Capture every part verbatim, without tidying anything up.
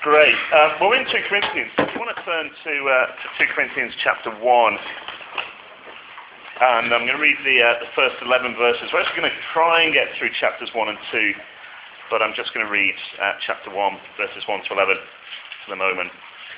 Great. Um, we're in two Corinthians. If you want to turn to, uh, to two Corinthians chapter one, and I'm going to read the, uh, the first eleven verses. We're actually going to try and get through chapters one and two, but I'm just going to read uh, chapter one, verses one to eleven for the moment.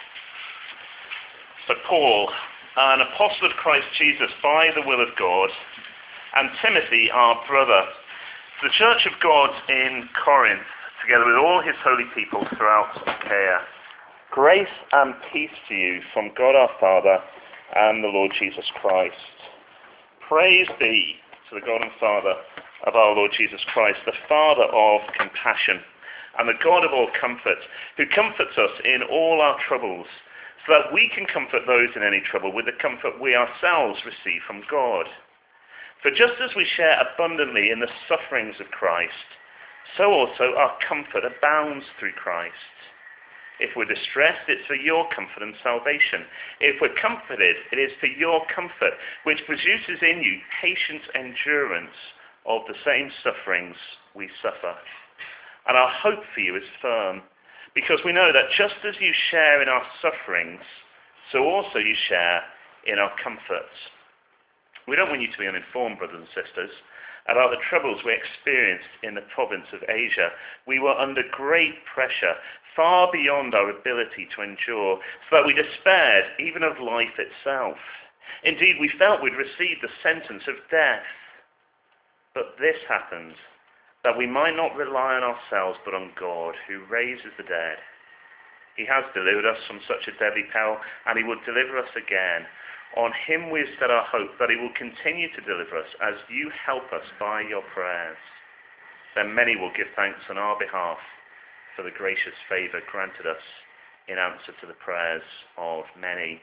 But Paul, an apostle of Christ Jesus by the will of God, and Timothy, our brother, to the church of God in Corinth, together with all his holy people throughout Achaia. Grace and peace to you from God our Father and the Lord Jesus Christ. Praise be to the God and Father of our Lord Jesus Christ, the Father of compassion and the God of all comfort, who comforts us in all our troubles, so that we can comfort those in any trouble with the comfort we ourselves receive from God. For just as we share abundantly in the sufferings of Christ, so also our comfort abounds through Christ. If we're distressed, it's for your comfort and salvation. If we're comforted, it is for your comfort, which produces in you patient endurance of the same sufferings we suffer. And our hope for you is firm, because we know that just as you share in our sufferings, so also you share in our comforts. We don't want you to be uninformed, brothers and sisters, about the troubles we experienced in the province of Asia. We were under great pressure, far beyond our ability to endure, so that we despaired even of life itself. Indeed, we felt we'd received the sentence of death. But this happened, that we might not rely on ourselves, but on God, who raises the dead. He has delivered us from such a deadly peril, and he will deliver us again. On him we have set our hope, that he will continue to deliver us as you help us by your prayers. Then many will give thanks on our behalf for the gracious favour granted us in answer to the prayers of many.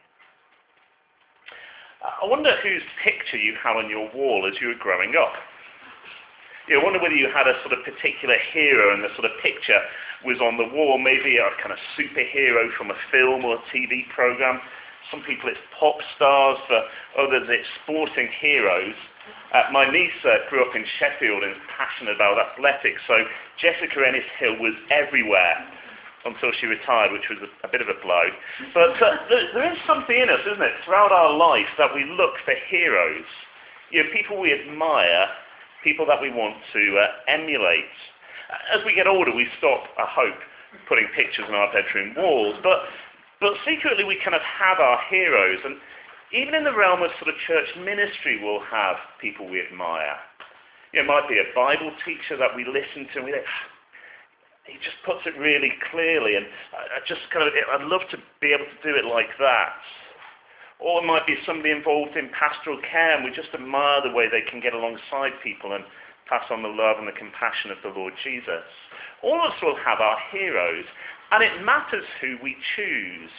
I wonder whose picture you had on your wall as you were growing up. You know, I wonder whether you had a sort of particular hero and the sort of picture was on the wall, maybe a kind of superhero from a film or a T V programme. Some people it's pop stars, for others it's sporting heroes. Uh, my niece uh, grew up in Sheffield and is passionate about athletics, so Jessica Ennis-Hill was everywhere until she retired, which was a, a bit of a blow. But uh, there, there is something in us, isn't it, throughout our life that we look for heroes. You know, people we admire, people that we want to uh, emulate. As we get older, we stop, I hope, putting pictures on our bedroom walls, but But secretly we kind of have our heroes, and even in the realm of sort of church ministry we'll have people we admire. You know, it might be a Bible teacher that we listen to and we think, he just puts it really clearly, and I just kind of, I'd love to be able to do it like that. Or it might be somebody involved in pastoral care and we just admire the way they can get alongside people and pass on the love and the compassion of the Lord Jesus. All of us will have our heroes, and it matters who we choose.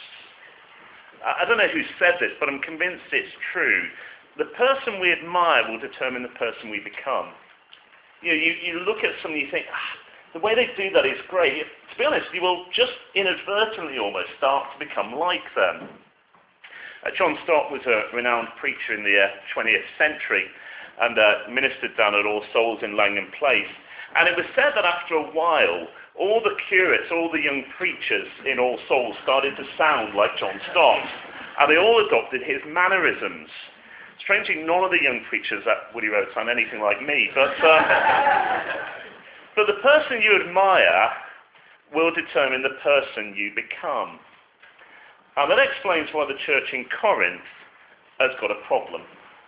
I don't know who said this, but I'm convinced it's true. The person we admire will determine the person we become. You know, you, you look at somebody and you think, ah, the way they do that is great. To be honest, you will just inadvertently almost start to become like them. Uh, John Stott was a renowned preacher in the uh, twentieth century and uh, ministered down at All Souls in Langham Place. And it was said that after a while, all the curates, all the young preachers in All Souls started to sound like John Stott. And they all adopted his mannerisms. Strangely, none of the young preachers at Woody Road sound anything like me. But, uh, but the person you admire will determine the person you become. And that explains why the church in Corinth has got a problem.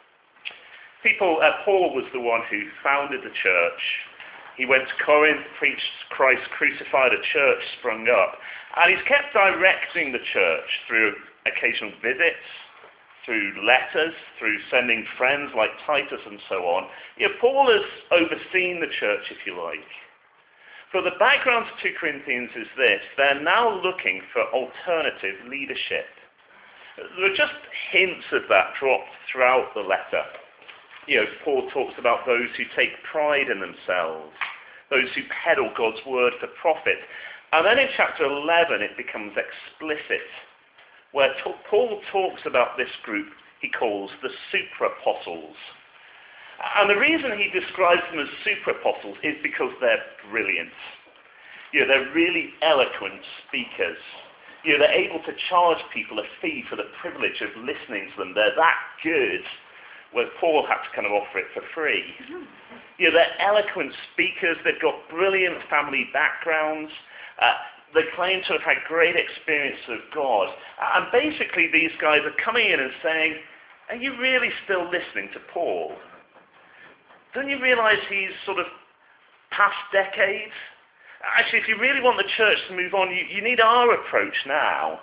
People, uh, Paul was the one who founded the church. He went to Corinth, preached Christ crucified, a church sprung up. And he's kept directing the church through occasional visits, through letters, through sending friends like Titus and so on. You know, Paul has overseen the church, if you like. But the background to two Corinthians is this. They're now looking for alternative leadership. There are just hints of that dropped throughout the letter. You know, Paul talks about those who take pride in themselves, those who peddle God's word for profit. And then in chapter eleven it becomes explicit, where t- Paul talks about this group he calls the super-apostles. And the reason he describes them as super-apostles is because they're brilliant. You know, they're really eloquent speakers. You know, they're able to charge people a fee for the privilege of listening to them. They're that good, where Paul had to kind of offer it for free. You know, they're eloquent speakers. They've got brilliant family backgrounds. Uh, they claim to have had great experience of God. And basically these guys are coming in and saying, are you really still listening to Paul? Don't you realize he's sort of past decades? Actually, if you really want the church to move on, you, you need our approach now.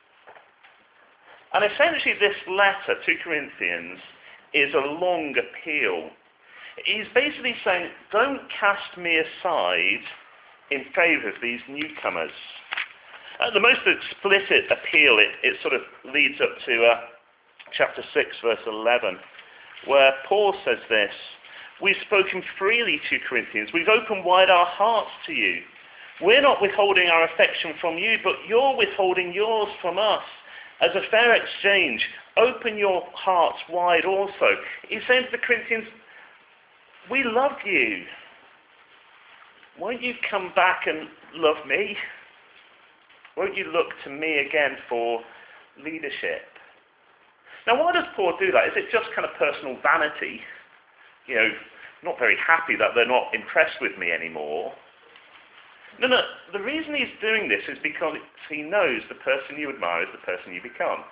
And essentially this letter to Corinthians is a long appeal. He's basically saying, don't cast me aside in favour of these newcomers. Uh, the most explicit appeal, it, it sort of leads up to uh, chapter six, verse eleven, where Paul says this, we've spoken freely to Corinthians. We've opened wide our hearts to you. We're not withholding our affection from you, but you're withholding yours from us. As a fair exchange, open your hearts wide also. He's saying to the Corinthians, we love you. Won't you come back and love me? Won't you look to me again for leadership? Now, why does Paul do that? Is it just kind of personal vanity? You know, not very happy that they're not impressed with me anymore. No, no, the reason he's doing this is because he knows the person you admire is the person you become.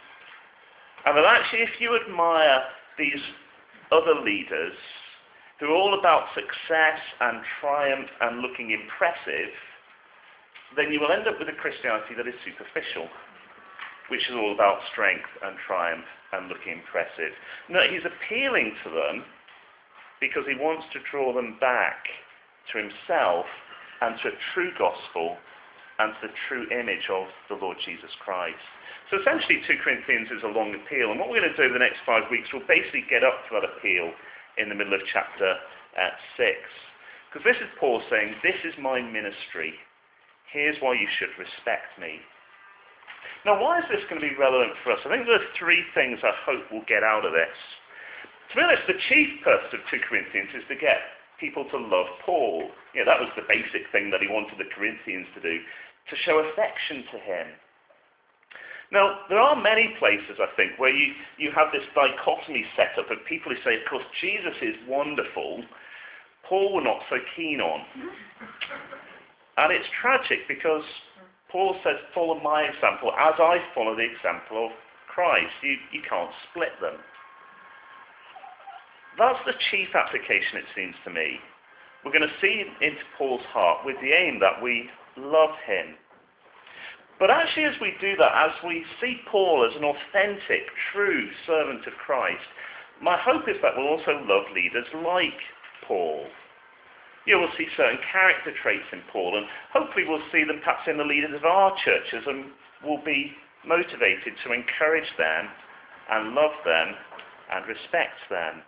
And that actually if you admire these other leaders who are all about success and triumph and looking impressive, then you will end up with a Christianity that is superficial, which is all about strength and triumph and looking impressive. No, he's appealing to them because he wants to draw them back to himself and to a true gospel and to the true image of the Lord Jesus Christ. So essentially two Corinthians is a long appeal, and what we're going to do over the next five weeks, we'll basically get up to that appeal in the middle of chapter uh, six. Because this is Paul saying, this is my ministry. Here's why you should respect me. Now, why is this going to be relevant for us? I think there are three things I hope we'll get out of this. To be honest, the chief purpose of two Corinthians is to get people to love Paul. You know, that was the basic thing that he wanted the Corinthians to do, to show affection to him. Now, there are many places, I think, where you, you have this dichotomy set up of people who say, of course, Jesus is wonderful, Paul we're not so keen on. And it's tragic because Paul says, follow my example as I follow the example of Christ. You, you can't split them. That's the chief application, it seems to me. We're going to see into Paul's heart with the aim that we love him. But actually as we do that, as we see Paul as an authentic, true servant of Christ, my hope is that we'll also love leaders like Paul. You know, we'll see certain character traits in Paul, and hopefully we'll see them perhaps in the leaders of our churches, and we'll be motivated to encourage them and love them and respect them.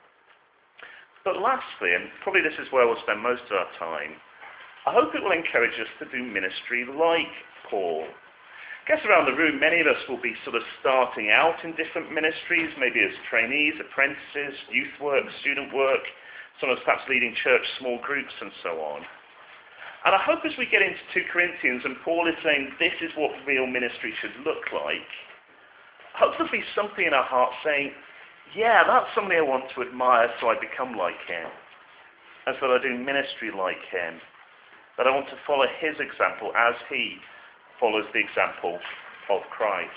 But lastly, and probably this is where we'll spend most of our time, I hope it will encourage us to do ministry like Paul. I guess around the room, many of us will be sort of starting out in different ministries, maybe as trainees, apprentices, youth work, student work, some of us perhaps leading church small groups and so on. And I hope as we get into two Corinthians and Paul is saying this is what real ministry should look like, hopefully something in our hearts saying, yeah, that's somebody I want to admire so I become like him. And so that I do ministry like him. That I want to follow his example as he follows the example of Christ.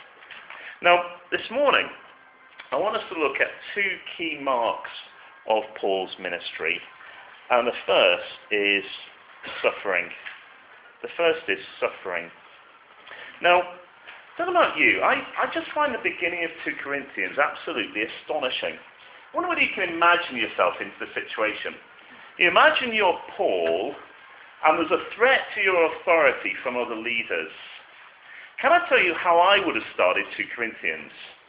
Now, this morning, I want us to look at two key marks of Paul's ministry. And the first is suffering. The first is suffering. Now, I don't know about you, I, I just find the beginning of two Corinthians absolutely astonishing. I wonder whether you can imagine yourself into the situation. You imagine you're Paul, and there's a threat to your authority from other leaders. Can I tell you how I would have started two Corinthians?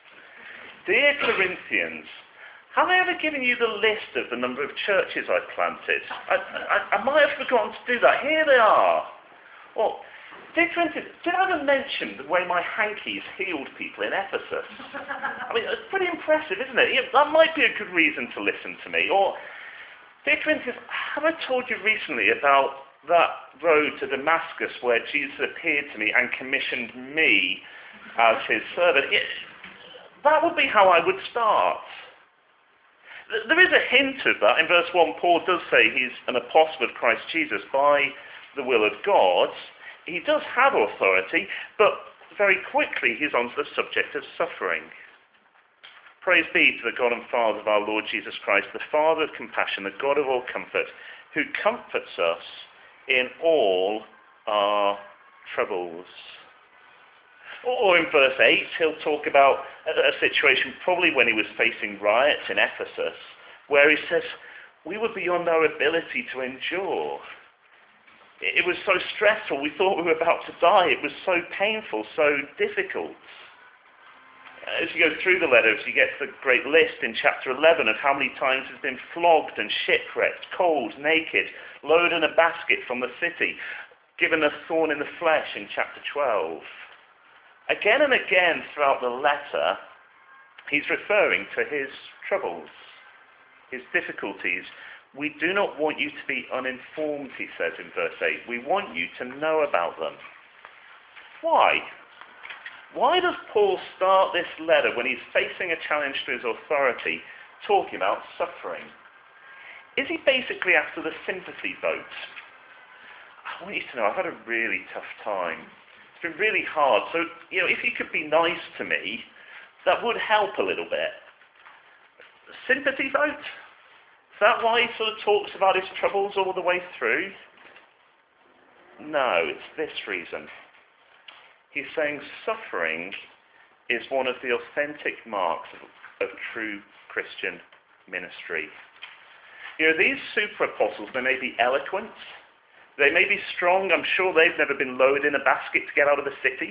Dear Corinthians, have I ever given you the list of the number of churches I've planted? I, I, I might have forgotten to do that. Here they are. Well, dear Corinthians, did I ever mention the way my hankies healed people in Ephesus? I mean, it's pretty impressive, isn't it? Yeah, that might be a good reason to listen to me. Or, dear Corinthians, have I told you recently about that road to Damascus where Jesus appeared to me and commissioned me as his servant. It, that would be how I would start. There is a hint of that. In verse one, Paul does say he's an apostle of Christ Jesus by the will of God. He does have authority, but very quickly he's on to the subject of suffering. Praise be to the God and Father of our Lord Jesus Christ, the Father of compassion, the God of all comfort, who comforts us in all our troubles. Or in verse eight, he'll talk about a situation probably when he was facing riots in Ephesus, where he says, we were beyond our ability to endure. It was so stressful, we thought we were about to die. It was so painful, so difficult. As you go through the letters, you get to the great list in chapter eleven of how many times he's been flogged and shipwrecked, cold, naked, lowered in a basket from the city, given a thorn in the flesh in chapter twelve. Again and again throughout the letter, he's referring to his troubles, his difficulties. We do not want you to be uninformed, he says in verse eight. We want you to know about them. Why? Why does Paul start this letter when he's facing a challenge to his authority, talking about suffering? Is he basically after the sympathy vote? I want you to know, I've had a really tough time. It's been really hard. So, you know, if you could be nice to me, that would help a little bit. Sympathy vote? Is that why he sort of talks about his troubles all the way through? No, it's this reason. He's saying suffering is one of the authentic marks of, of true Christian ministry. You know, these super apostles, they may be eloquent, they may be strong. I'm sure they've never been lowered in a basket to get out of the city.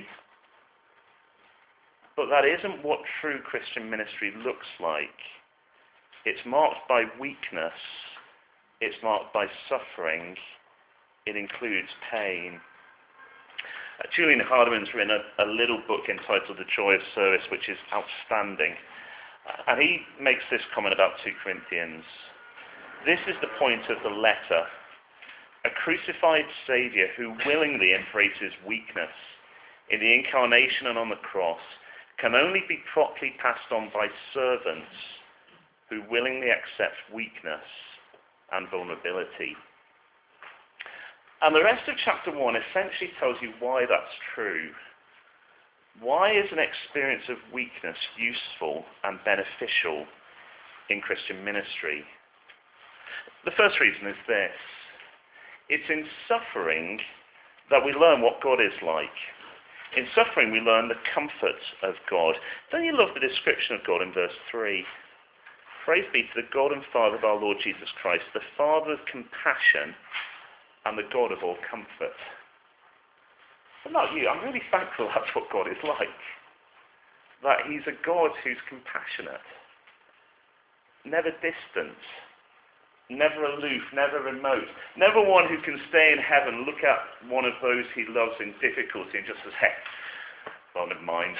But that isn't what true Christian ministry looks like. It's marked by weakness. It's marked by suffering. It includes pain. Uh, Julian Hardiman's written a, a little book entitled The Joy of Service, which is outstanding. Uh, and he makes this comment about Second Corinthians. This is the point of the letter. A crucified Saviour who willingly embraces weakness in the incarnation and on the cross can only be properly passed on by servants who willingly accept weakness and vulnerability. And the rest of chapter one essentially tells you why that's true. Why is an experience of weakness useful and beneficial in Christian ministry? The first reason is this. It's in suffering that we learn what God is like. In suffering we learn the comfort of God. Don't you love the description of God in verse three? Praise be to the God and Father of our Lord Jesus Christ, the Father of compassion and the God of all comfort. But not you, I'm really thankful that's what God is like. That he's a God who's compassionate, never distant, never aloof, never remote, never one who can stay in heaven, look at one of those he loves in difficulty and just says, hey, well, never mind.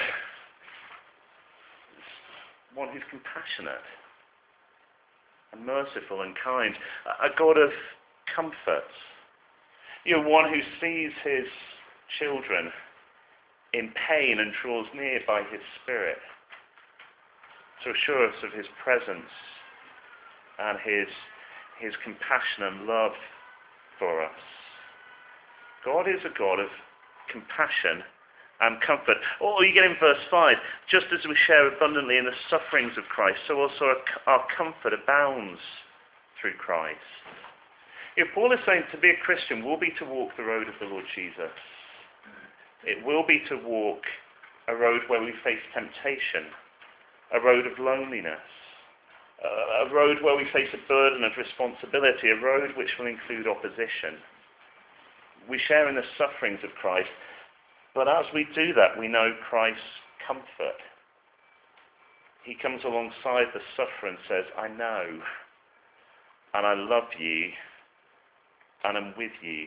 One who's compassionate and merciful and kind, a God of comfort. You know, one who sees his children in pain and draws near by his Spirit to assure us of his presence and his his compassion and love for us. God is a God of compassion and comfort. Or you get in verse five, just as we share abundantly in the sufferings of Christ, so also our, our comfort abounds through Christ. If Paul is saying to be a Christian will be to walk the road of the Lord Jesus. It will be to walk a road where we face temptation, a road of loneliness, a road where we face a burden of responsibility, a road which will include opposition. We share in the sufferings of Christ, but as we do that, we know Christ's comfort. He comes alongside the sufferer and says, I know, and I love you, and I'm with you.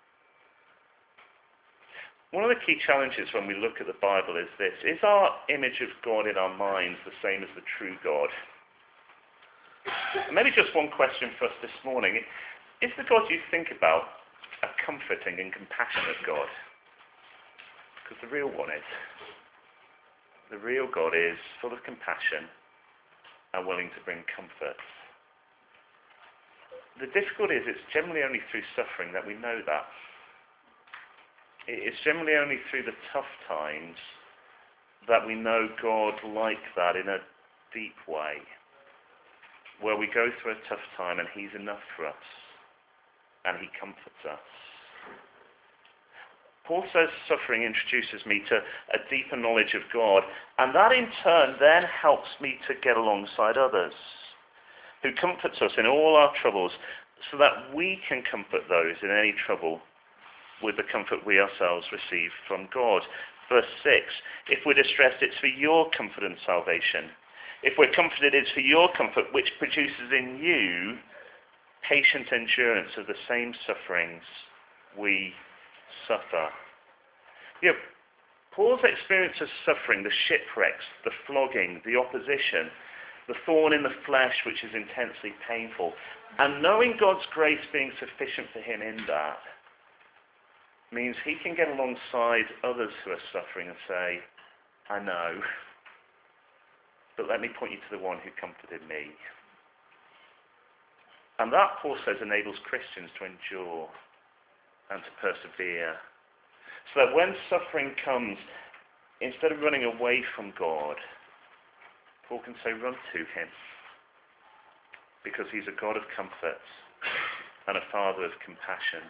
One of the key challenges when we look at the Bible is this. Is our image of God in our minds the same as the true God? Maybe just one question for us this morning. Is the God you think about a comforting and compassionate God. Because the real one is. The real God is full of compassion and willing to bring comfort. The difficulty is it's generally only through suffering that we know that. It's generally only through the tough times that we know God like that in a deep way, where we go through a tough time and he's enough for us and he comforts us. Paul says suffering introduces me to a deeper knowledge of God, and that in turn then helps me to get alongside others, who comforts us in all our troubles, so that we can comfort those in any trouble with the comfort we ourselves receive from God. Verse six, if we're distressed, it's for your comfort and salvation. If we're comforted, it's for your comfort, which produces in you patient endurance of the same sufferings we suffer. You know, Paul's experience of suffering, the shipwrecks, the flogging, the opposition, the thorn in the flesh, which is intensely painful, and knowing God's grace being sufficient for him in that, means he can get alongside others who are suffering and say, I know, but let me point you to the one who comforted me. And that, Paul says, enables Christians to endure and to persevere. So that when suffering comes, instead of running away from God, Paul can say, run to him. Because he's a God of comfort and a Father of compassion.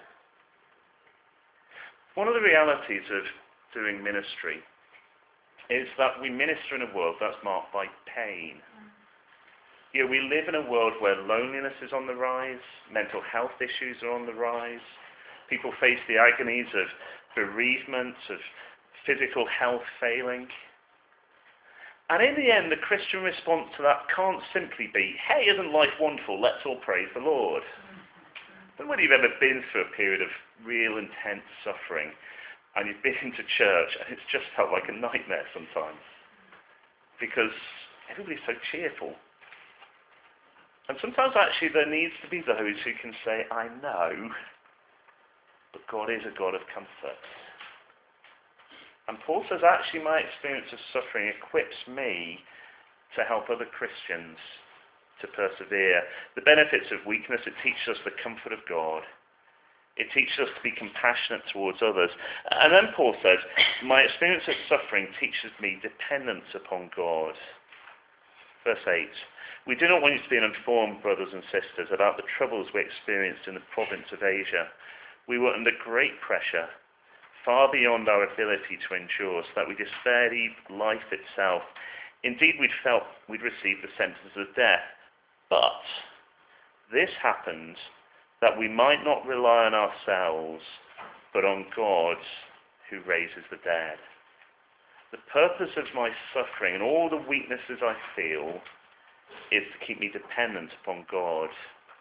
One of the realities of doing ministry is that we minister in a world that's marked by pain. You know, we live in a world where loneliness is on the rise, mental health issues are on the rise, people face the agonies of bereavement, of physical health failing. And in the end, the Christian response to that can't simply be, hey, isn't life wonderful? Let's all praise the Lord. I don't know whether you've ever been through a period of real intense suffering and you've been into church and it's just felt like a nightmare sometimes because everybody's so cheerful. And sometimes actually there needs to be those who can say, I know, but God is a God of comfort. And Paul says, actually my experience of suffering equips me to help other Christians to persevere. The benefits of weakness, it teaches us the comfort of God. It teaches us to be compassionate towards others. And then Paul says, my experience of suffering teaches me dependence upon God. Verse eight, we do not want you to be uninformed, brothers and sisters, about the troubles we experienced in the province of Asia. We were under great pressure, far beyond our ability to endure, so that we despaired even life itself. Indeed, we'd felt we'd received the sentence of death. But this happened that we might not rely on ourselves, but on God who raises the dead. The purpose of my suffering and all the weaknesses I feel is to keep me dependent upon God.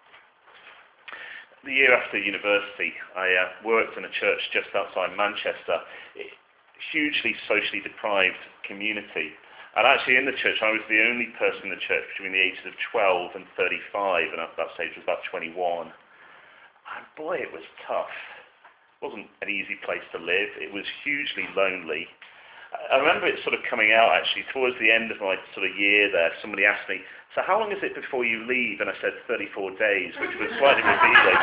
The year after university, I uh, worked in a church just outside Manchester, a hugely socially deprived community. And actually in the church, I was the only person in the church between the ages of twelve and thirty-five, and at that stage was about twenty-one. And boy, it was tough. It wasn't an easy place to live. It was hugely lonely. I remember it sort of coming out actually towards the end of my sort of year there. Somebody asked me, so how long is it before you leave? And I said thirty-four days, which was slightly revealing.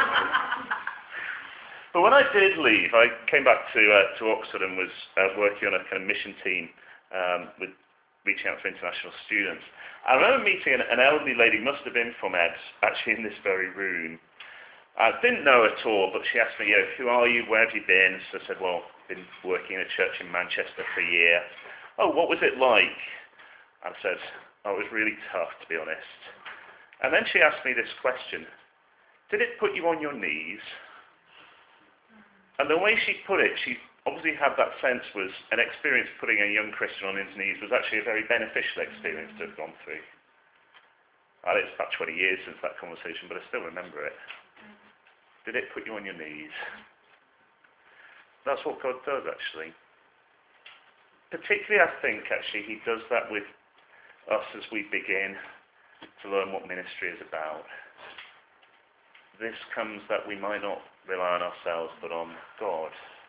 But when I did leave, I came back to uh, to Oxford and was uh, working on a kind of mission team um, with reaching out to international students. I remember meeting an, an elderly lady, must have been from Ed, actually in this very room. I didn't know her at all, but she asked me, you know, who are you, where have you been? So I said, well, I've been working in a church in Manchester for a year. Oh, what was it like? I said, oh, it was really tough, to be honest. And then she asked me this question, did it put you on your knees? And the way she put it, she obviously had that sense was an experience putting a young Christian on his knees was actually a very beneficial experience to have gone through. Well, it's about twenty years since that conversation, but I still remember it. Did it put you on your knees? That's what God does, actually. Particularly, I think, actually, he does that with us as we begin to learn what ministry is about. This comes that we might not rely on ourselves, but on God.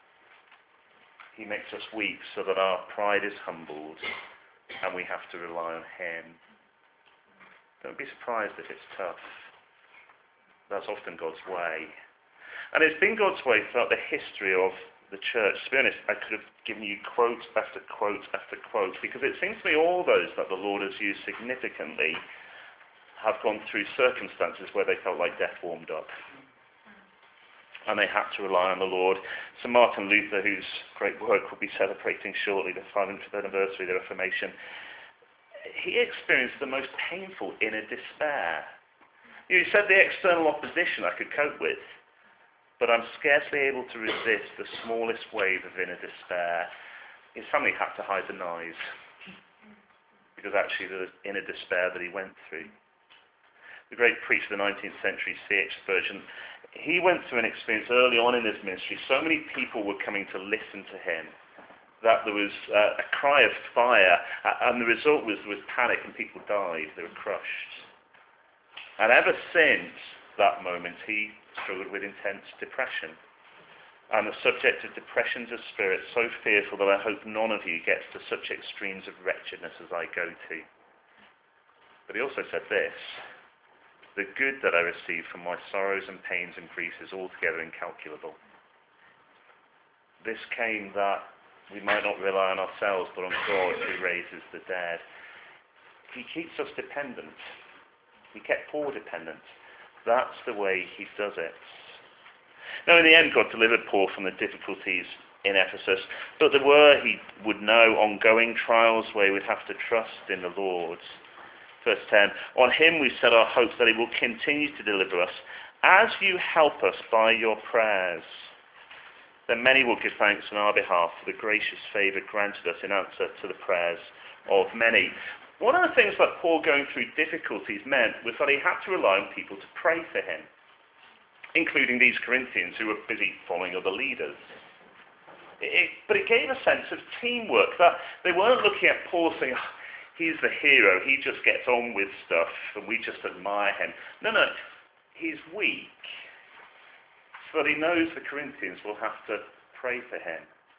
He makes us weak so that our pride is humbled and we have to rely on him. Don't be surprised if it's tough. That's often God's way. And it's been God's way throughout the history of the church. To be honest, I could have given you quote after quote after quote, because it seems to me all those that the Lord has used significantly have gone through circumstances where they felt like death warmed up. And they had to rely on the Lord. So Martin Luther, whose great work will be celebrating shortly, the five hundredth anniversary of the Reformation, he experienced the most painful inner despair. He said, the external opposition I could cope with, but I'm scarcely able to resist the smallest wave of inner despair. His family had to hide the knives, because actually there was inner despair that he went through. The great preacher of the nineteenth century, C H Spurgeon, he went through an experience early on in his ministry. So many people were coming to listen to him that there was uh, a cry of fire, uh, and the result was there was panic and people died. They were crushed. And ever since that moment, he struggled with intense depression. I'm a subject of depressions of spirit, so fearful that I hope none of you gets to such extremes of wretchedness as I go to. But he also said this: the good that I receive from my sorrows and pains and griefs is altogether incalculable. This came that we might not rely on ourselves, but on God who raises the dead. He keeps us dependent. He kept Paul dependent. That's the way he does it. Now, in the end, God delivered Paul from the difficulties in Ephesus, but there were, he would know, ongoing trials where he would have to trust in the Lord. Verse ten, on him we set our hopes that he will continue to deliver us as you help us by your prayers. Then many will give thanks on our behalf for the gracious favour granted us in answer to the prayers of many. One of the things that Paul going through difficulties meant was that he had to rely on people to pray for him, including these Corinthians who were busy following other leaders. It, but it gave a sense of teamwork, that they weren't looking at Paul saying, oh, he's the hero, he just gets on with stuff and we just admire him. No, no, he's weak, so that he knows the Corinthians will have to pray for him.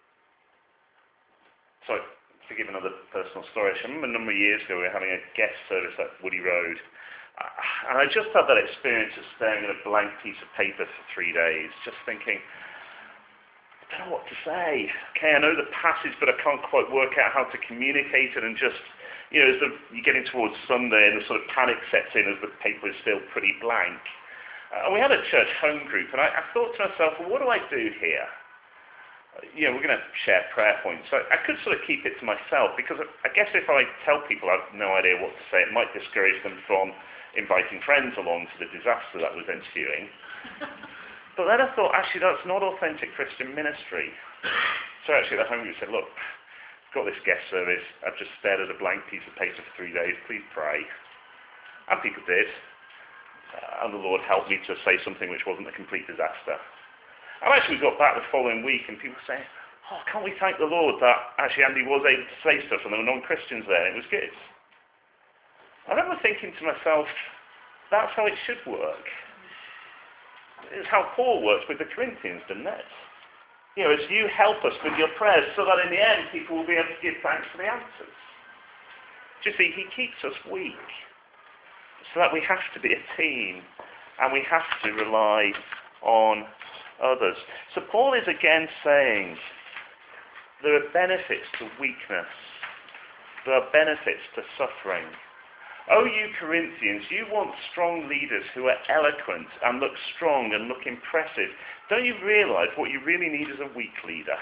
So, to give another personal story, I remember a number of years ago we were having a guest service at Woody Road, and I just had that experience of staring at a blank piece of paper for three days, just thinking, I don't know what to say. Okay, I know the passage, but I can't quite work out how to communicate it, and just, you know, as the, you're getting towards Sunday and the sort of panic sets in as the paper is still pretty blank. Uh, and we had a church home group, and I, I thought to myself, well, what do I do here? You know, we're going to share prayer points. So I could sort of keep it to myself, because I guess if I tell people I've no idea what to say, it might discourage them from inviting friends along to the disaster that was ensuing. But then I thought, actually, that's not authentic Christian ministry. So actually the home group said, look, I've got this guest service, I've just stared at a blank piece of paper for three days, please pray. And people did. Uh, and the Lord helped me to say something which wasn't a complete disaster. And actually we got back the following week and people saying, oh, can't we thank the Lord that actually Andy was able to say stuff and there were non-Christians there, and it was good. I remember thinking to myself, that's how it should work. It's how Paul works with the Corinthians, doesn't it? You know, as you help us with your prayers, so that in the end people will be able to give thanks for the answers. Do you see, he keeps us weak, so that we have to be a team, and we have to rely on others. So Paul is again saying there are benefits to weakness. There are benefits to suffering. Oh, you Corinthians, you want strong leaders who are eloquent and look strong and look impressive. Don't you realize what you really need is a weak leader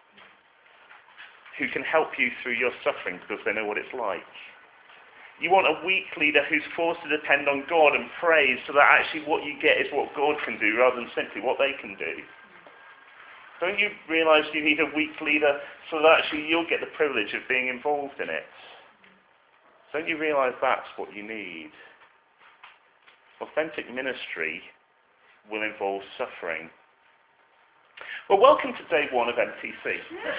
who can help you through your suffering because they know what it's like? You want a weak leader who's forced to depend on God and praise, so that actually what you get is what God can do rather than simply what they can do. Don't you realize you need a weak leader so that actually you'll get the privilege of being involved in it? Don't you realize that's what you need? Authentic ministry will involve suffering. Well, welcome to day one of M T C.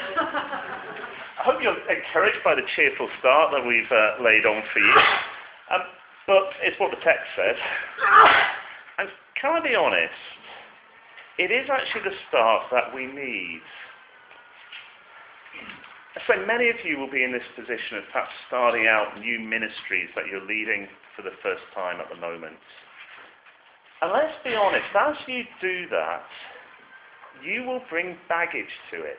I hope you're encouraged by the cheerful start that we've uh, laid on for you. Um, but it's what the text says. And can I be honest? it is actually the start that we need. So many of you will be in this position of perhaps starting out new ministries that you're leading for the first time at the moment. And let's be honest, as you do that, you will bring baggage to it.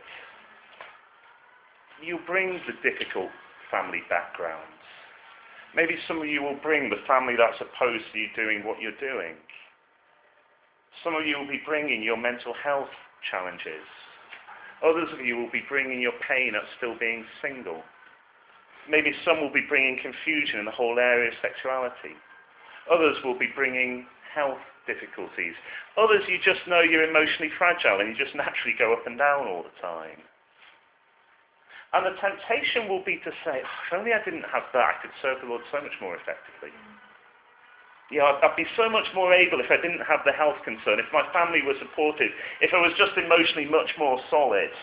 You'll bring the difficult family backgrounds. Maybe some of you will bring the family that's opposed to you doing what you're doing. Some of you will be bringing your mental health challenges. Others of you will be bringing your pain at still being single. Maybe some will be bringing confusion in the whole area of sexuality. Others will be bringing health difficulties. Others, you just know you're emotionally fragile and you just naturally go up and down all the time. And the temptation will be to say, oh, if only I didn't have that, I could serve the Lord so much more effectively. Yeah, I'd, I'd be so much more able if I didn't have the health concern, if my family were supportive, if I was just emotionally much more solid.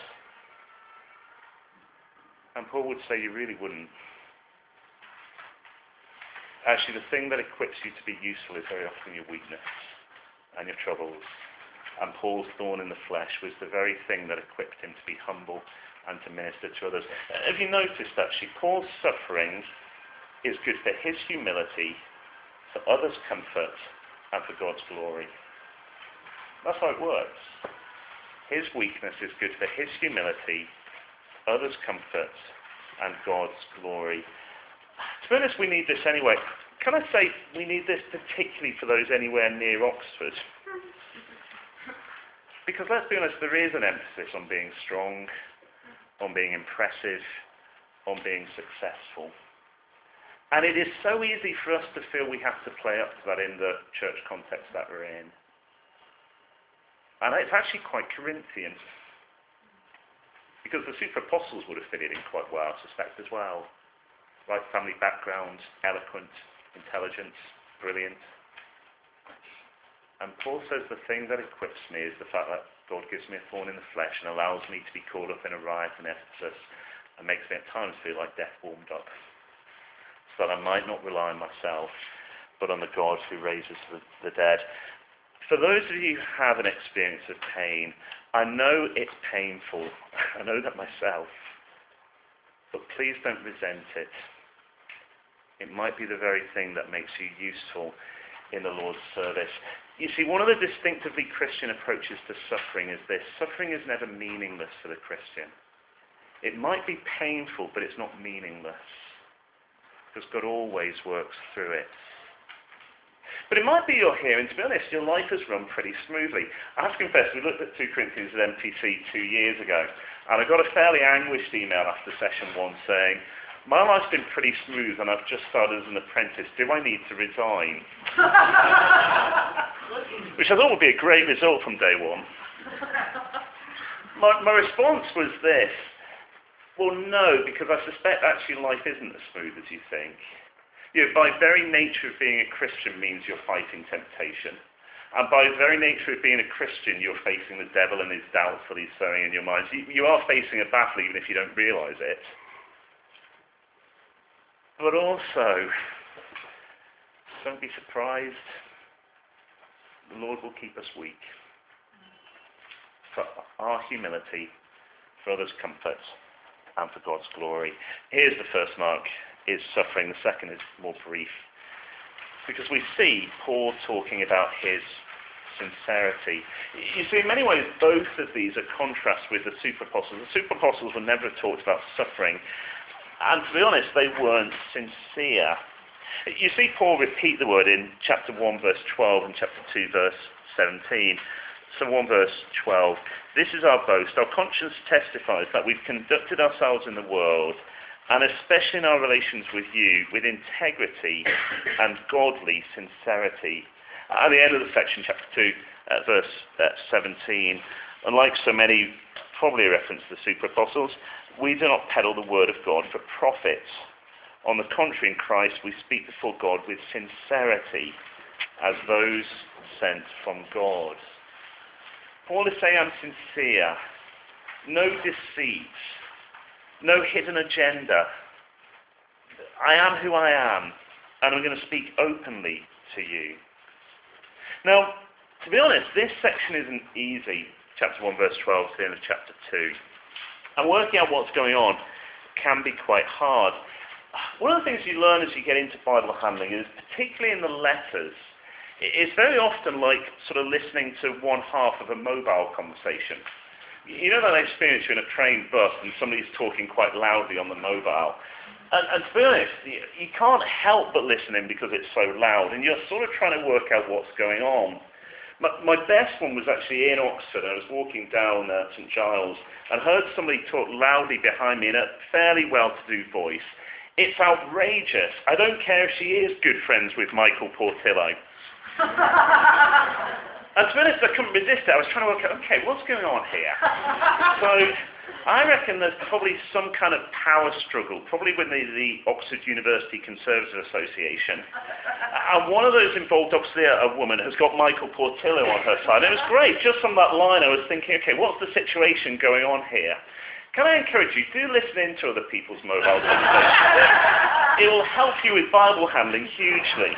And Paul would say you really wouldn't. Actually, the thing that equips you to be useful is very often your weakness and your troubles. And Paul's thorn in the flesh was the very thing that equipped him to be humble and to minister to others. Have you noticed actually, Paul's suffering is good for his humility, for others' comfort, and for God's glory. That's how it works. His weakness is good for his humility, others' comfort, and God's glory. To be honest, we need this anyway. Can I say we need this particularly for those anywhere near Oxford? Because let's be honest, there is an emphasis on being strong, on being impressive, on being successful. And it is so easy for us to feel we have to play up to that in the church context that we're in. And it's actually quite Corinthian. Because the super apostles would have fitted in quite well, I suspect, as well. Right family background, eloquent, intelligent, brilliant. And Paul says the thing that equips me is the fact that God gives me a thorn in the flesh and allows me to be caught up in a riot in Ephesus and makes me at times feel like death warmed up. So that I might not rely on myself, but on the God who raises the, the dead. For those of you who have an experience of pain, I know it's painful. I know that myself. But please don't resent it. It might be the very thing that makes you useful in the Lord's service. You see, one of the distinctively Christian approaches to suffering is this. Suffering is never meaningless for the Christian. It might be painful, but it's not meaningless. Because God always works through it. But it might be you're here, and to be honest, your life has run pretty smoothly. I have to confess, we looked at two Corinthians at M T C two years ago, and I got a fairly anguished email after session one saying, my life's been pretty smooth and I've just started as an apprentice. Do I need to resign? Which I thought would be a great result from day one. My, my response was this. Well, no, because I suspect actually life isn't as smooth as you think. You know, by very nature of being a Christian means you're fighting temptation. And by the very nature of being a Christian, you're facing the devil and his doubts that he's sowing in your minds. You, you are facing a battle even if you don't realise it. But also, don't be surprised. The Lord will keep us weak. For our humility, for others' comfort, and for God's glory. Here's the first mark, is suffering. The second is more brief. Because we see Paul talking about his sincerity. You see, in many ways, both of these are contrasts with the super apostles. The super apostles were never talked about suffering. And to be honest, they weren't sincere. You see Paul repeat the word in chapter one, verse twelve, and chapter two, verse seventeen. So one verse twelve. This is our boast. Our conscience testifies that we've conducted ourselves in the world, and especially in our relations with you, with integrity and godly sincerity. At the end of the section, chapter two, uh, verse uh, seventeen, unlike so many, probably a reference to the super apostles, we do not peddle the word of God for profit. On the contrary, in Christ, we speak before God with sincerity as those sent from God. Paul is saying, I'm sincere. No deceit. No hidden agenda. I am who I am, and I'm going to speak openly to you. Now, To be honest, this section isn't easy, chapter one, verse twelve to the end of chapter two. And working out what's going on can be quite hard. One of the things you learn as you get into Bible handling is, particularly in the letters, it's very often like sort of listening to one half of a mobile conversation. You know that experience you're in a train bus and somebody's talking quite loudly on the mobile. And, and to be honest, you, you can't help but listen in because it's so loud, and you're sort of trying to work out what's going on. My, my best one was actually in Oxford. I was walking down uh, St Giles and heard somebody talk loudly behind me in a fairly well-to-do voice. It's outrageous. I don't care if she is good friends with Michael Portillo. And to be honest, I couldn't resist it. I was trying to work out, okay, what's going on here? So I reckon there's probably some kind of power struggle, probably with the, the Oxford University Conservative Association. And one of those involved, obviously, a, a woman has got Michael Portillo on her side. And it was great. Just from that line, I was thinking, okay, what's the situation going on here? Can I encourage you, do listen into other people's mobile conversations. It will help you with Bible handling hugely.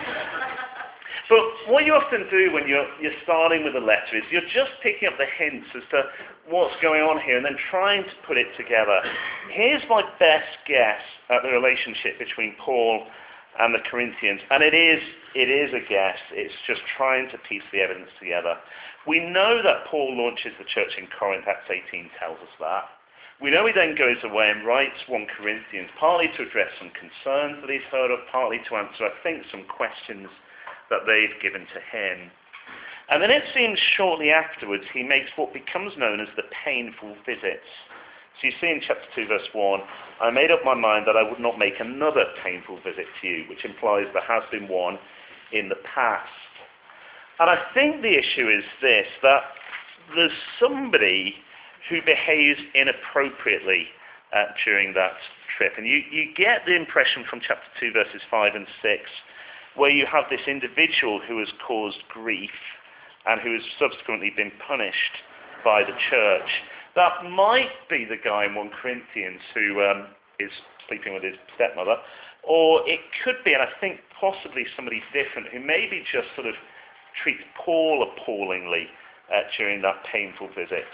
But what you often do when you're, you're starting with a letter is you're just picking up the hints as to what's going on here and then trying to put it together. Here's my best guess at the relationship between Paul and the Corinthians. And it is, it is a guess. It's just trying to piece the evidence together. We know that Paul launches the church in Corinth. Acts eighteen tells us that. We know he then goes away and writes First Corinthians, partly to address some concerns that he's heard of, partly to answer, I think, some questions that they've given to him. And then it seems shortly afterwards he makes what becomes known as the painful visits. So you see in chapter two, verse one, I made up my mind that I would not make another painful visit to you, which implies there has been one in the past. And I think the issue is this, that there's somebody who behaves inappropriately uh, during that trip. And you, you get the impression from chapter two, verses five and six, where you have this individual who has caused grief and who has subsequently been punished by the church. That might be the guy in First Corinthians who um, is sleeping with his stepmother, or it could be, and I think possibly somebody different, who maybe just sort of treats Paul appallingly uh, during that painful visit.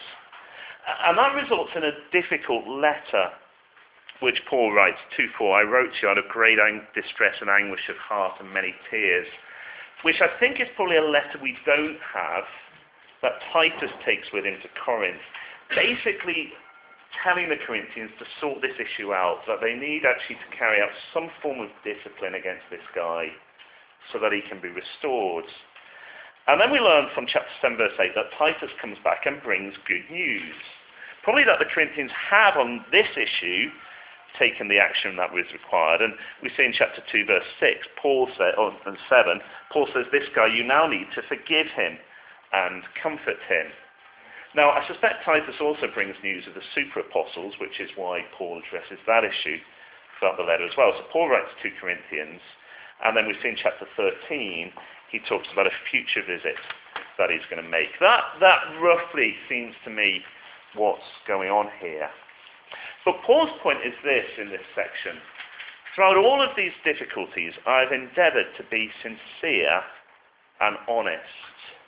And that results in a difficult letter, which Paul writes, two four, I wrote to you out of great ang- distress and anguish of heart and many tears, which I think is probably a letter we don't have, that Titus takes with him to Corinth, basically telling the Corinthians to sort this issue out, that they need actually to carry out some form of discipline against this guy so that he can be restored. And then we learn from chapter seven, verse eight, that Titus comes back and brings good news. Probably that the Corinthians have, on this issue, taken the action that was required. And we see in chapter two, verse six, Paul said, or, and seven, Paul says, this guy, you now need to forgive him and comfort him. Now, I suspect Titus also brings news of the super apostles, which is why Paul addresses that issue throughout the letter as well. So Paul writes to Corinthians, and then we see in chapter thirteen, he talks about a future visit that he's going to make. That, that roughly seems to me what's going on here. But Paul's point is this in this section. Throughout all of these difficulties, I've endeavoured to be sincere and honest.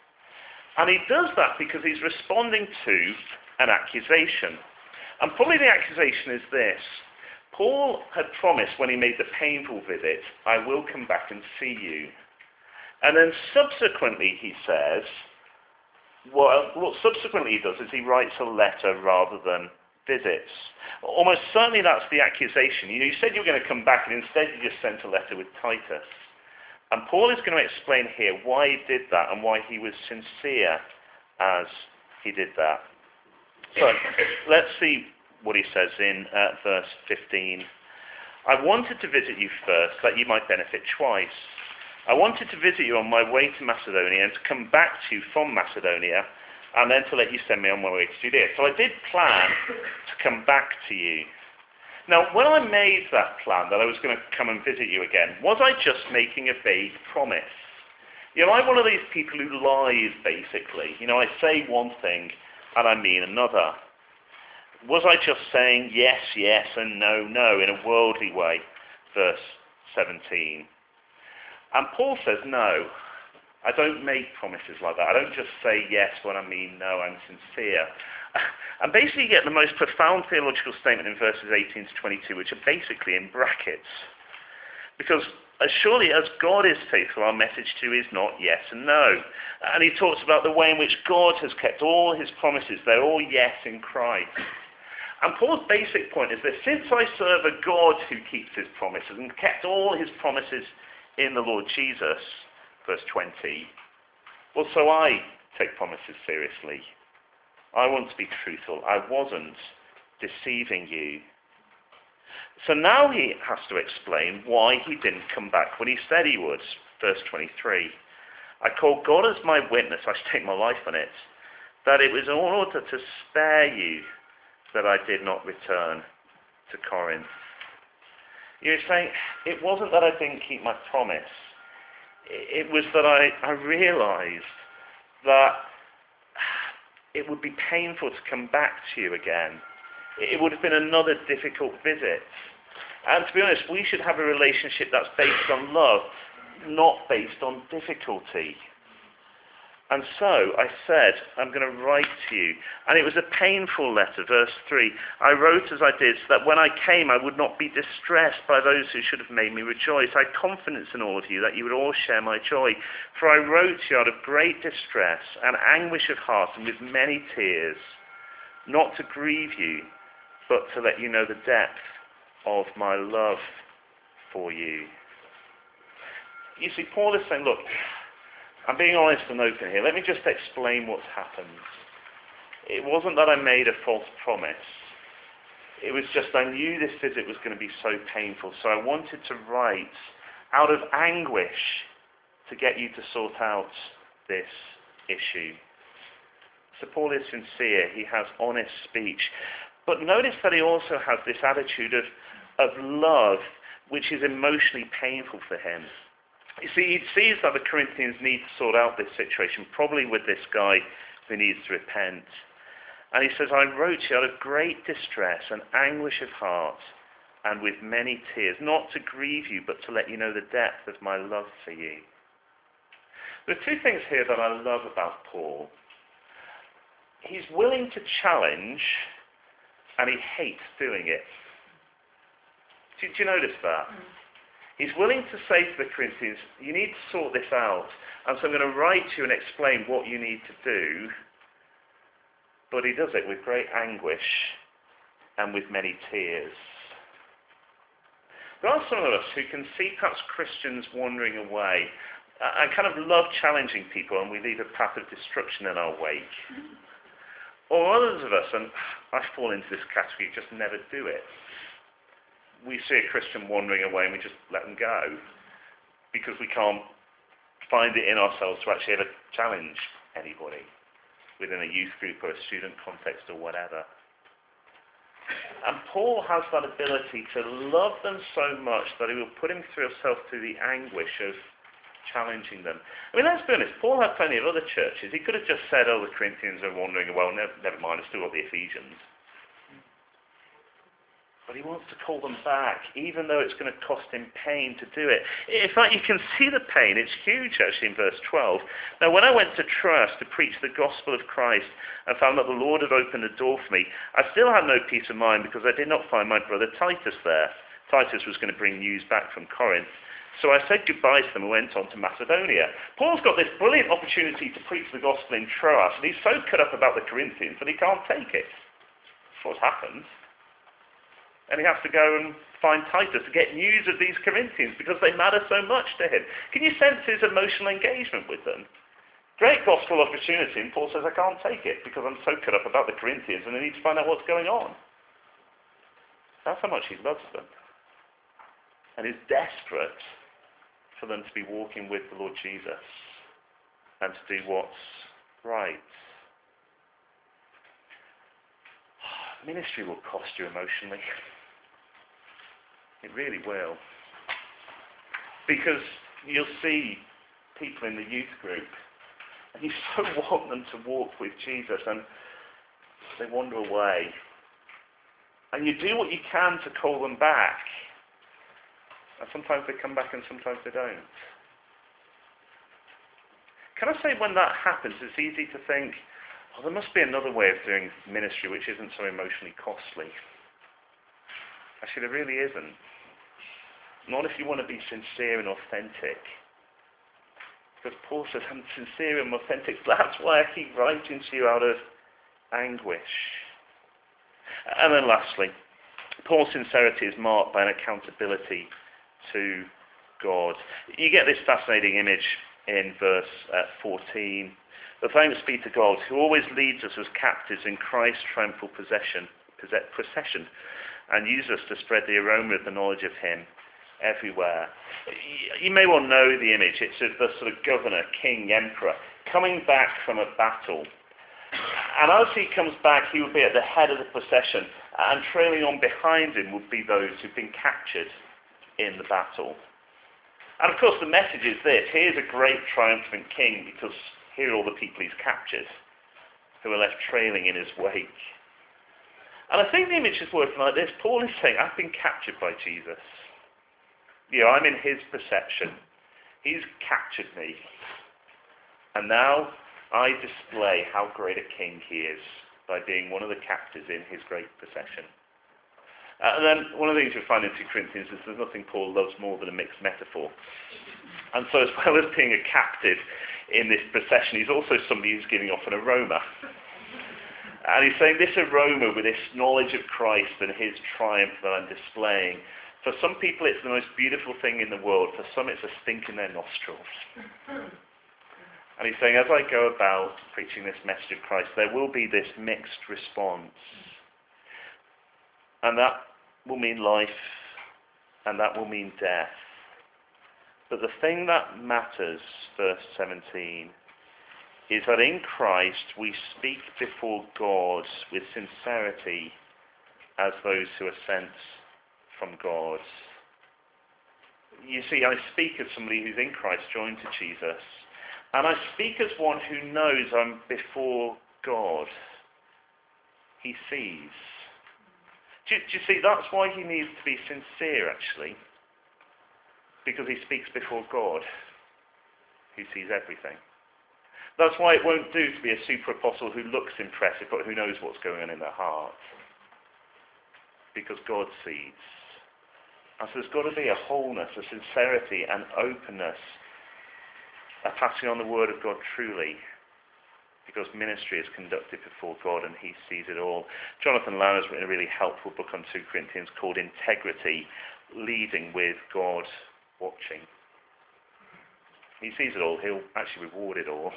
And he does that because he's responding to an accusation. And probably the accusation is this. Paul had promised when he made the painful visit, I will come back and see you. And then subsequently he says, well, what subsequently he does is he writes a letter rather than visits. Almost certainly that's the accusation. You know, you said you were going to come back and instead you just sent a letter with Titus. And Paul is going to explain here why he did that and why he was sincere as he did that. So let's see what he says in uh, verse fifteen. I wanted to visit you first that you might benefit twice. I wanted to visit you on my way to Macedonia and to come back to you from Macedonia and then to let you send me on my way to Judea. So I did plan to come back to you. Now, when I made that plan that I was going to come and visit you again, was I just making a vague promise? You know, I'm one of these people who lies, basically. You know, I say one thing and I mean another. Was I just saying yes, yes, and no, no in a worldly way? Verse seventeen. And Paul says, no, I don't make promises like that. I don't just say yes when I mean no. I'm sincere. And basically you get the most profound theological statement in verses eighteen to twenty-two, which are basically in brackets. Because as surely as God is faithful, our message to you is not yes and no. And he talks about the way in which God has kept all his promises. They're all yes in Christ. And Paul's basic point is that since I serve a God who keeps his promises and kept all his promises in the Lord Jesus, verse twenty, well, so I take promises seriously. I want to be truthful. I wasn't deceiving you. So now he has to explain why he didn't come back when he said he would. Verse twenty-three. I call God as my witness, I stake my life on it, that it was in order to spare you that I did not return to Corinth. You're saying, it wasn't that I didn't keep my promise. It was that I, I realized that it would be painful to come back to you again. It would have been another difficult visit. And to be honest, we should have a relationship that's based on love, not based on difficulty. And so I said, I'm going to write to you. And it was a painful letter, verse three. I wrote as I did, so that when I came I would not be distressed by those who should have made me rejoice. I had confidence in all of you that you would all share my joy. For I wrote to you out of great distress and anguish of heart and with many tears, not to grieve you, but to let you know the depth of my love for you. You see, Paul is saying, look, I'm being honest and open here. Let me just explain what's happened. It wasn't that I made a false promise. It was just I knew this visit was going to be so painful, so I wanted to write out of anguish to get you to sort out this issue. So Paul is sincere. He has honest speech. But notice that he also has this attitude of, of love, which is emotionally painful for him. You see, he sees that the Corinthians need to sort out this situation, probably with this guy who needs to repent. And he says, I wrote to you out of great distress and anguish of heart and with many tears, not to grieve you, but to let you know the depth of my love for you. There are two things here that I love about Paul. He's willing to challenge, and he hates doing it. Do, do you notice that? Mm. He's willing to say to the Corinthians, you need to sort this out, and so I'm going to write to you and explain what you need to do, but he does it with great anguish and with many tears. There are some of us who can see perhaps Christians wandering away and kind of love challenging people, and we leave a path of destruction in our wake. Or others of us, and I fall into this category, just never do it. We see a Christian wandering away and we just let them go because we can't find it in ourselves to actually ever challenge anybody within a youth group or a student context or whatever. And Paul has that ability to love them so much that he will put himself through the anguish of challenging them. I mean, let's be honest, Paul had plenty of other churches. He could have just said, oh, the Corinthians are wandering away. Well, never, never mind, I've still got the Ephesians. But he wants to call them back, even though it's going to cost him pain to do it. In fact, you can see the pain. It's huge, actually, in verse twelve. Now, when I went to Troas to preach the gospel of Christ and found that the Lord had opened a door for me, I still had no peace of mind because I did not find my brother Titus there. Titus was going to bring news back from Corinth. So I said goodbye to them and went on to Macedonia. Paul's got this brilliant opportunity to preach the gospel in Troas, and he's so cut up about the Corinthians that he can't take it. That's what's happened. And he has to go and find Titus to get news of these Corinthians because they matter so much to him. Can you sense his emotional engagement with them? Great gospel opportunity, and Paul says, I can't take it because I'm so cut up about the Corinthians and I need to find out what's going on. That's how much he loves them. And is desperate for them to be walking with the Lord Jesus and to do what's right. Ministry will cost you emotionally. It really will. Because you'll see people in the youth group and you so want them to walk with Jesus and they wander away. And you do what you can to call them back. And sometimes they come back and sometimes they don't. Can I say when that happens, it's easy to think, oh, there must be another way of doing ministry which isn't so emotionally costly. Actually, there really isn't. Not if you want to be sincere and authentic. Because Paul says, I'm sincere and authentic. That's why I keep writing to you out of anguish. And then lastly, Paul's sincerity is marked by an accountability to God. You get this fascinating image in verse uh, fourteen. But thanks be to God, who always leads us as captives in Christ's triumphal possession, procession, and uses us to spread the aroma of the knowledge of him everywhere. You may well know the image. It's of the sort of governor, king, emperor, coming back from a battle. And as he comes back, he will be at the head of the procession, and trailing on behind him will be those who've been captured in the battle. And of course the message is this: here's a great triumphant king, because here are all the people he's captured, who are left trailing in his wake. And I think the image is working like this. Paul is saying, I've been captured by Jesus. You know, I'm in his perception. He's captured me. And now I display how great a king he is by being one of the captives in his great procession. Uh, and then one of the things we find in two Corinthians is there's nothing Paul loves more than a mixed metaphor. And so as well as being a captive in this procession, he's also somebody who's giving off an aroma. And he's saying this aroma with this knowledge of Christ and his triumph that I'm displaying, for some people it's the most beautiful thing in the world. For some it's a stink in their nostrils. And he's saying, as I go about preaching this message of Christ, there will be this mixed response. And that will mean life, and that will mean death. But the thing that matters, verse seventeen, is that in Christ we speak before God with sincerity as those who are sent from God. You see, I speak as somebody who's in Christ, joined to Jesus, and I speak as one who knows I'm before God. He sees. Do, do you see, that's why he needs to be sincere, actually. Because he speaks before God, who sees everything. That's why it won't do to be a super apostle who looks impressive, but who knows what's going on in their heart. Because God sees. And so there's got to be a wholeness, a sincerity, an openness, a passing on the word of God truly. Because ministry is conducted before God and he sees it all. Jonathan Lowe has written a really helpful book on two Corinthians called Integrity, Leading with God Watching. He sees it all. He'll actually reward it all.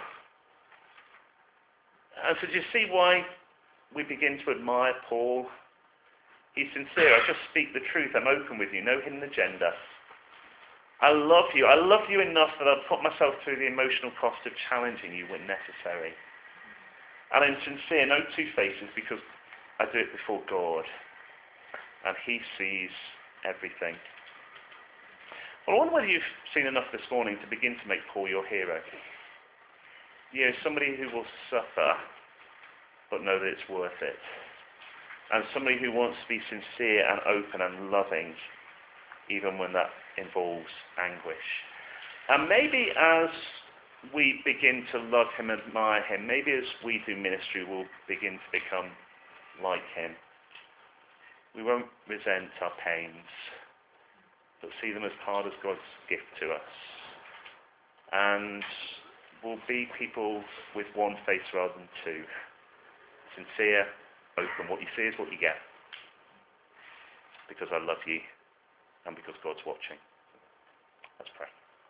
And so do you see why we begin to admire Paul? He's sincere. I just speak the truth. I'm open with you. No hidden agenda. I love you. I love you enough that I'll put myself through the emotional cost of challenging you when necessary. And I'm sincere, no two faces, because I do it before God. And he sees everything. Well, I wonder whether you've seen enough this morning to begin to make Paul your hero. You know, somebody who will suffer, but know that it's worth it. And somebody who wants to be sincere and open and loving, even when that involves anguish. And maybe as we begin to love him, admire him, maybe as we do ministry, we'll begin to become like him. We won't resent our pains, but see them as part of God's gift to us. And we'll be people with one face rather than two. Sincere, open. What you see is what you get. Because I love you and because God's watching. Let's pray.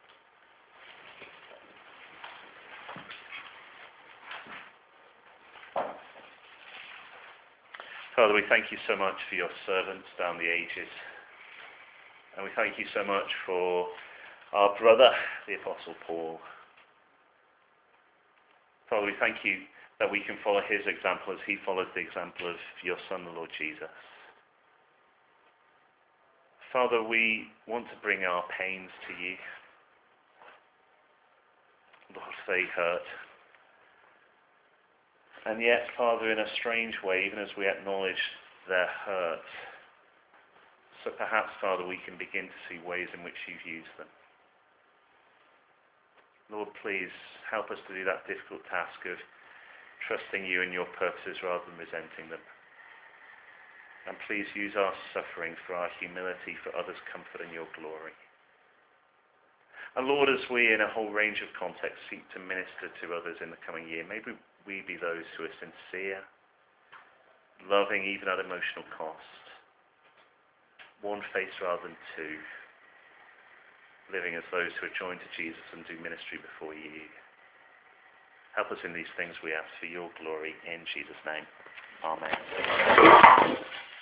Father, we thank you so much for your servants down the ages. And we thank you so much for our brother, the Apostle Paul. Father, we thank you that we can follow his example as he followed the example of your Son, the Lord Jesus. Father, we want to bring our pains to you. Lord, they hurt. And yet, Father, in a strange way, even as we acknowledge their hurt, so perhaps, Father, we can begin to see ways in which you've used them. Lord, please help us to do that difficult task of trusting you and your purposes rather than resenting them. And please use our suffering for our humility, for others' comfort and your glory. And Lord, as we in a whole range of contexts seek to minister to others in the coming year, maybe we be those who are sincere, loving even at emotional cost, one face rather than two, living as those who are joined to Jesus and do ministry before you. Help us in these things, we ask, for your glory, in Jesus' name. Amen.